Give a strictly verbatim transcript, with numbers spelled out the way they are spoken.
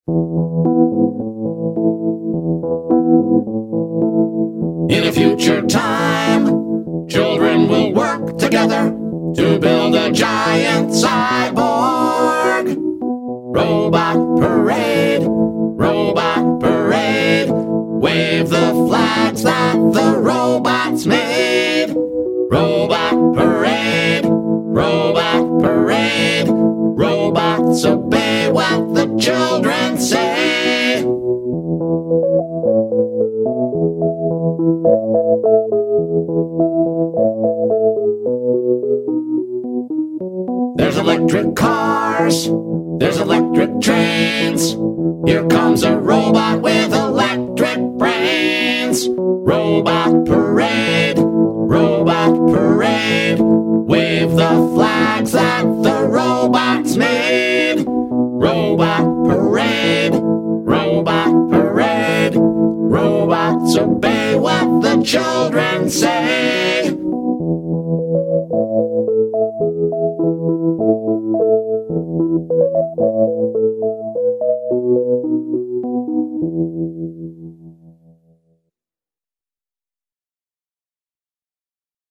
In a future time, children will work together to build a giant cyborg. Robot parade, robot parade, wave the flags that the robots made. Robot parade, robot parade, robots obey what the children say. There's electric cars, there's electric trains. Here comes a robot with electric brains. Robot parade, robot parade, wave the flags that the robots made. Robot parade, robot parade, robots obey what the children say.